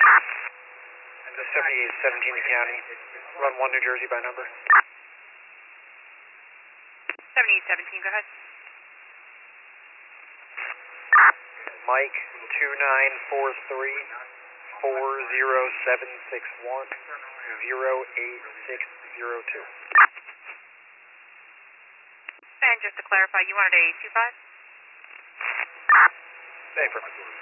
The 7817 County, run 1 New Jersey by number. 7817, go ahead. Mike, 2943 40761 08602. And just to clarify, you wanted a 25? Hey, perfect.